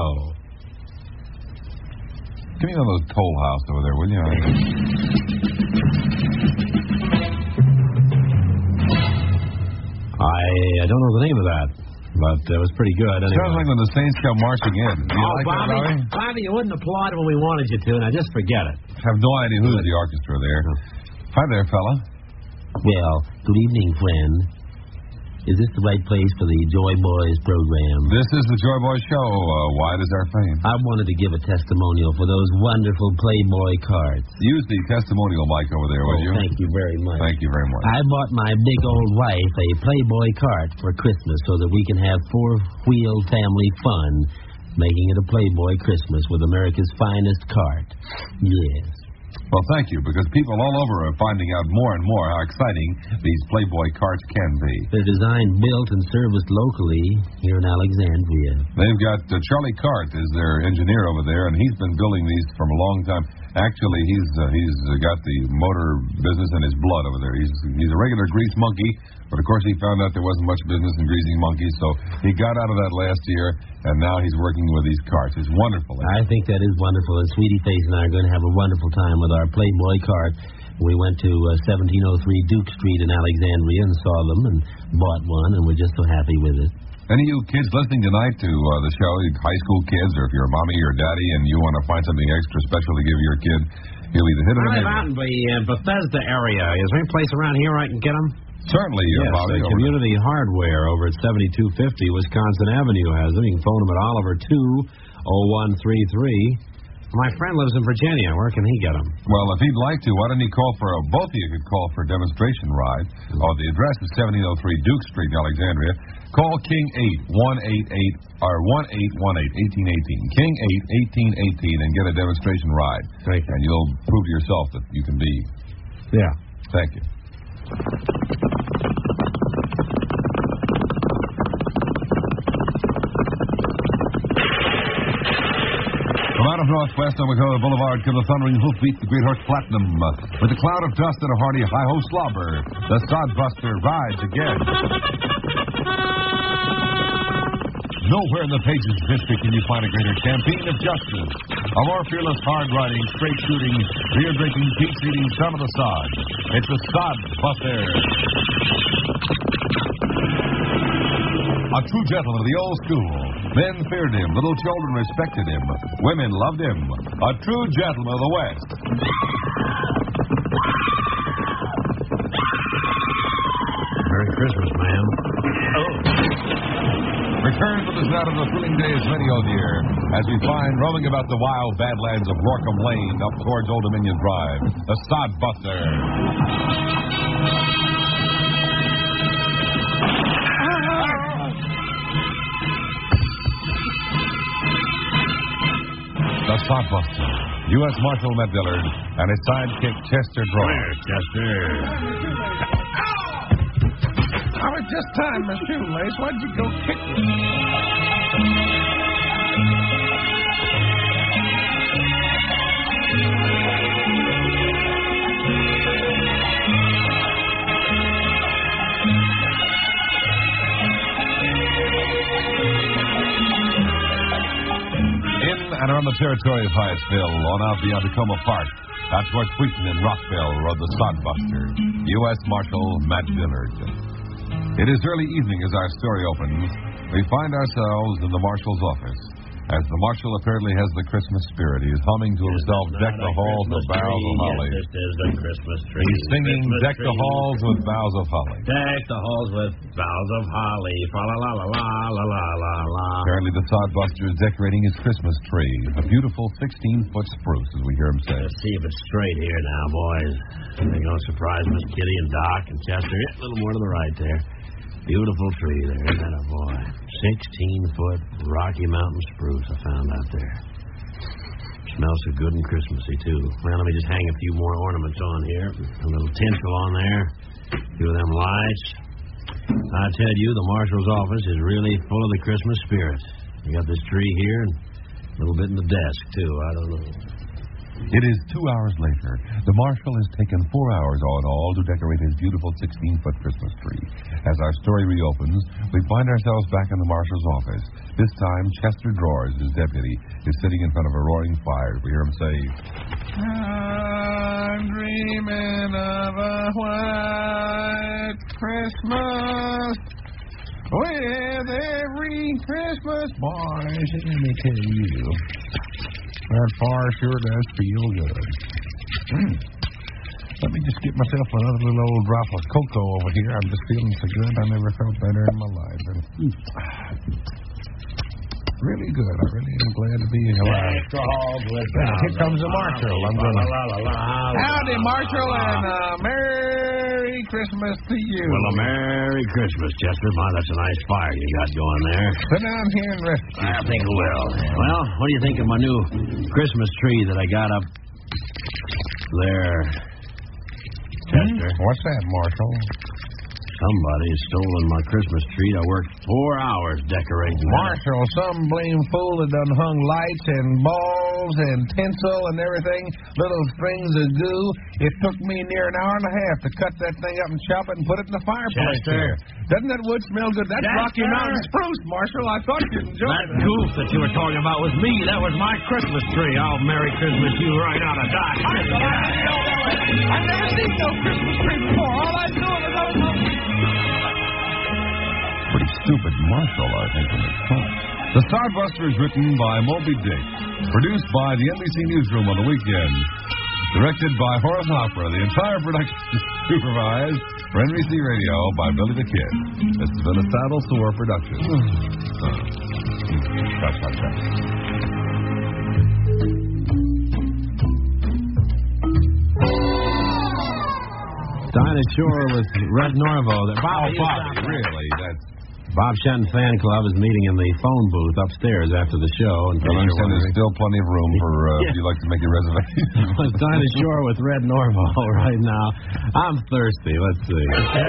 Give me one of those Toll House over there, will you? I, I don't know the name of that, but it was pretty good. Anyway. Sounds like when the Saints come marching in. Do you oh, like Bobby, that, Bobby? Bobby, you wouldn't applaud when we wanted you to, and I just forget it. I have no idea who's the orchestra there. Hi there, fella. Well, good evening, friend. Is this the right place for the Joy Boys program? This is the Joy Boys show. Uh, wide is our fame. I wanted to give a testimonial for those wonderful Playboy cards. Use the testimonial mic over there, would oh, you? Thank you very much. Thank you very much. I bought my big old wife a Playboy cart for Christmas so that we can have four-wheel family fun, making it a Playboy Christmas with America's finest cart. Yes. Well, thank you, because people all over are finding out more and more how exciting these Playboy carts can be. They're designed, built, and serviced locally here in Alexandria. They've got uh, Charlie Cart is their engineer over there, and he's been building these from a long time. Actually, he's uh, he's uh, got the motor business in his blood over there. He's he's a regular grease monkey, but of course he found out there wasn't much business in greasing monkeys, so he got out of that last year, and now he's working with these carts. It's wonderful. I think that is wonderful, and Sweetie Face and I are going to have a wonderful time with our Playboy cart. We went to uh, seventeen oh three Duke Street in Alexandria and saw them and bought one, and we're just so happy with it. Any of you kids listening tonight to uh, the show, high school kids, or if you're a mommy or daddy and you want to find something extra special to give your kid, you'll either hit it or I miss live it. out in the uh, Bethesda area. Is there any place around here I can get them? Certainly, yes, uh, Bobby. uh, Community Hardware over at seventy-two fifty Wisconsin Avenue has them. You can phone them at Oliver two oh one three three. My friend lives in Virginia. Where can he get them? Well, if he'd like to, why don't he call for a, both of you could call for a demonstration ride. Mm-hmm. Oh, the address is seventeen oh three Duke Street, Alexandria. Call King eight one eight eight or one eight one eight eighteen eighteen. King eight eighteen eighteen and get a demonstration ride. Thank you. And you'll prove to yourself that you can be. Yeah. Thank you. From out of northwest on Wacoa Boulevard comes the thundering hoofbeat, the Great Horse Platinum. Uh, with a cloud of dust and a hearty hi-ho slobber, the Sodbuster rides again. Nowhere in the pages of history can you find a greater champion of justice, a more fearless, hard-riding, straight-shooting, beer-drinking, peach-eating son of the sod. It's the Sodbuster. A true gentleman of the old school. Men feared him, little children respected him, women loved him. A true gentleman of the West. Merry Christmas, ma'am. Oh. Return with us now to the thrilling days of many old year, as we find roaming about the wild badlands of Rorkham Lane up towards Old Dominion Drive, the Sodbuster. The Sodbuster. U S Marshal Matt Dillard and his sidekick Chester Drawer. Chester. I was just tying my shoelace. Why'd you go kick me? In and from the territory of Hyattsville on out beyond Tacoma Park, that's where Wheaton and Rockville rode the Sodbuster, U S Marshal Matt Dillard. It is early evening as our story opens. We find ourselves in the marshal's office. As the marshal apparently has the Christmas spirit, he is humming to himself, "Deck the halls with boughs of holly." Yes, this is the Christmas tree. He's singing, Christmas "Deck the tree. halls with boughs of holly." Deck the halls with boughs of holly. Fa la la la la la la la la. Apparently the Sodbuster is decorating his Christmas tree, a beautiful sixteen-foot spruce, as we hear him say. Let's see if it's straight here now, boys. They're going to surprise Miss Kitty and Doc and Chester. Yeah, a little more to the right there. Beautiful tree there, isn't that a boy? sixteen-foot Rocky Mountain spruce I found out there. Smells so good and Christmassy, too. Well, let me just hang a few more ornaments on here. A little tinsel on there. A few of them lights. I tell you, the marshal's office is really full of the Christmas spirit. You got this tree here and a little bit in the desk, too. I don't know. It is two hours later. The marshal has taken four hours all in all to decorate his beautiful sixteen-foot Christmas tree. As our story reopens, we find ourselves back in the marshal's office. This time, Chester Drawers, his deputy, is sitting in front of a roaring fire. We hear him say, I'm dreaming of a white Christmas with every Christmas. Boys, let me tell you, that fire sure does feel good. Mm. Let me just get myself another little old drop of cocoa over here. I'm just feeling so good. I never felt better in my life. And, mm, really good. I really am glad to be alive. Now, here comes the marshal. I'm going to... Howdy, Marshal, and uh, Merry Christmas to you. Well, a Merry Christmas, Chester. My, that's a nice fire you got going there. Sit down here and rest. I think I will. Well, what do you think of my new Christmas tree that I got up there, Chester? Hmm? What's that, Marshal? Somebody's stolen my Christmas tree. I worked four hours decorating that. Marshal, some blame fool that done hung lights and balls and tinsel and everything, little strings of goo. It took me near an hour and a half to cut that thing up and chop it and put it in the fireplace Chester. here. Doesn't that wood smell good? That's Chester. Rocky Mountain spruce, Marshal. I thought you'd enjoy That that. goof that you were talking about was me. That was my Christmas tree. Oh, Merry Christmas, you right out of Dodge. I've never seen no Christmas tree before. All I do is I don't know. Pretty stupid marshal, I think, in his time. The Sodbuster is written by Moby Dick. Produced by the N B C Newsroom on the weekend. Directed by Horace Hopper. The entire production is supervised for N B C Radio by Billy the Kid. This has been a Saddle Sore production. uh, that's not that. Dinah Shore with Red Norvo. That Bob, Oh, Bobby, really? That's... Bob Shenton Fan Club is meeting in the phone booth upstairs after the show. And I understand there's still plenty of room for uh, Yeah. if you'd like to make your reservation. It's Dinah Shore with Red Norvo right now. I'm thirsty. Let's see.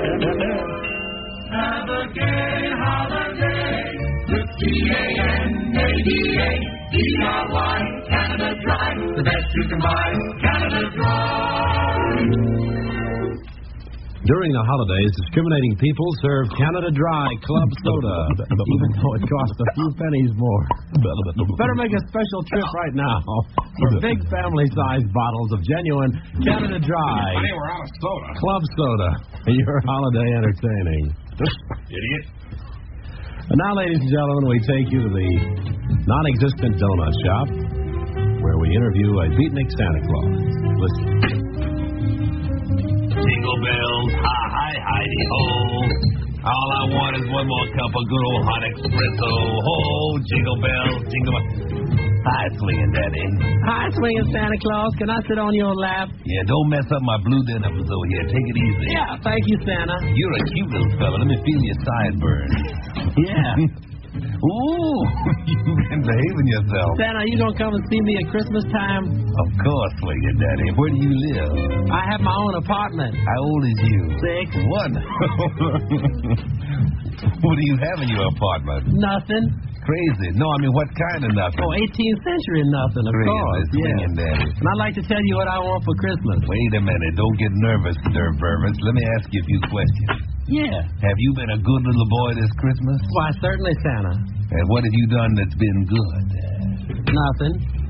Have a gay holiday with C A N A D A D R Y Canada Dry, the best you can buy, Canada Dry. During the holidays, discriminating people serve Canada Dry Club Soda, even though it costs a few pennies more. Better make a special trip right now for big family-sized bottles of genuine Canada Dry Hey, we're out of soda. Club Soda for your holiday entertaining. Idiot. And now, ladies and gentlemen, we take you to the non-existent donut shop where we interview a beatnik Santa Claus. Listen. Jingle bells, hi, hi, hi-de, ho. All I want is one more cup of good old hot espresso. Ho, jingle bells, jingle bells. Hi, swinging daddy. Hi, swinging Santa Claus. Can I sit on your lap? Yeah, don't mess up my blue denims over here. Take it easy. Yeah, thank you, Santa. You're a cute little fella. Let me feel your sideburns. Yeah. Ooh, you've been behaving yourself. Santa, you gonna come and see me at Christmas time? Of course, swinging daddy. Where do you live? I have my own apartment. How old is you? Six. Wonderful. What do you have in your apartment? Nothing. Crazy. No, I mean, what kind of nothing? Oh, eighteenth century nothing, of Crazy, course. swinging Yeah. daddy. And I'd like to tell you what I want for Christmas. Wait a minute. Don't get nervous, Sir Vervis. Let me ask you a few questions. Yeah. Have you been a good little boy this Christmas? Why, certainly, Santa. And what have you done that's been good? Nothing.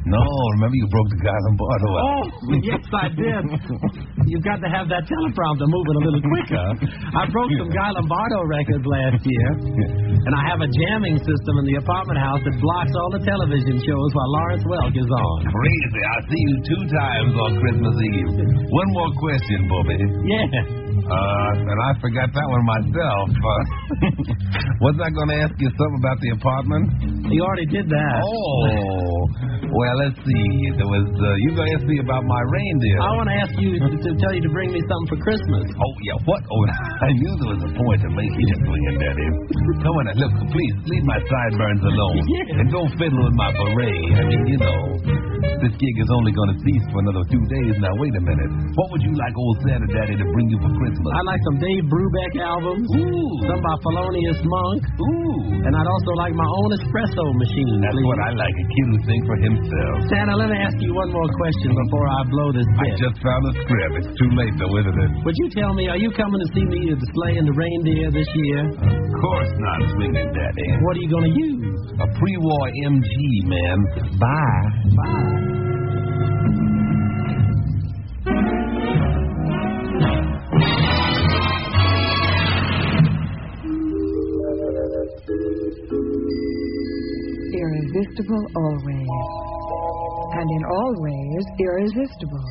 No, remember you broke the Guyland bottle out. Oh, yes, I did. You've got to have that teleprompter moving a little quicker. I broke some Guy Lombardo records last year, and I have a jamming system in the apartment house that blocks all the television shows while Lawrence Welk is on. Crazy. I see you two times on Christmas Eve. One more question, Bobby. Yeah. Uh, and I forgot that one myself. Uh, wasn't I going to ask you something about the apartment? You already did that. Oh. Well, let's see. There was, uh, you going to ask me about my reindeer. I want to ask you to, to tell you to bring me something for Christmas. Oh, yeah, what? Oh, I knew there was a point to make you swinging, Daddy. Come on, look, please, leave my sideburns alone. Yeah. And don't fiddle with my beret. I mean, you know, this gig is only going to cease for another two days. Now, wait a minute. What would you like old Santa Daddy to bring you for Christmas? I'd like some Dave Brubeck albums. Ooh. Some by Thelonious Monk. Ooh. And I'd also like my own espresso machine. That's please. what I like, a kid who sings for himself. Santa, let me ask you one more question before I blow this bit. I just found the script. It's too late, though, isn't it? Would you tell me, are you coming to see me at the sleigh and the reindeer this year? Of course not, swinging Daddy. What are you going to use? A pre-war M G, man. Bye. Bye. Irresistible always, and in all ways irresistible.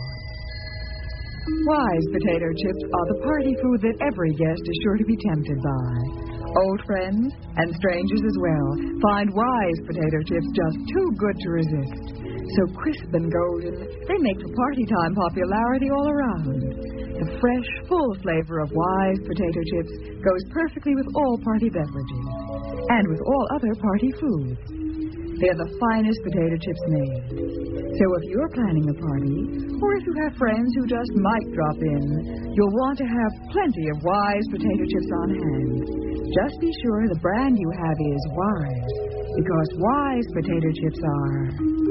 Wise potato chips are the party food that every guest is sure to be tempted by. Old friends and strangers as well find Wise potato chips just too good to resist. So crisp and golden, they make for party time popularity all around. The fresh, full flavor of Wise potato chips goes perfectly with all party beverages and with all other party foods. They're the finest potato chips made. So if you're planning a party, or if you have friends who just might drop in, you'll want to have plenty of Wise potato chips on hand. Just be sure the brand you have is Wise, because Wise potato chips are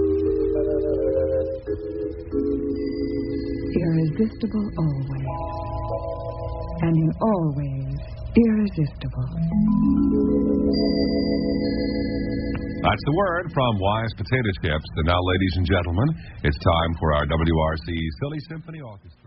irresistible always, and in all ways irresistible. That's the word from Wise Potato Chips. And now, ladies and gentlemen, it's time for our W R C Silly Symphony Orchestra.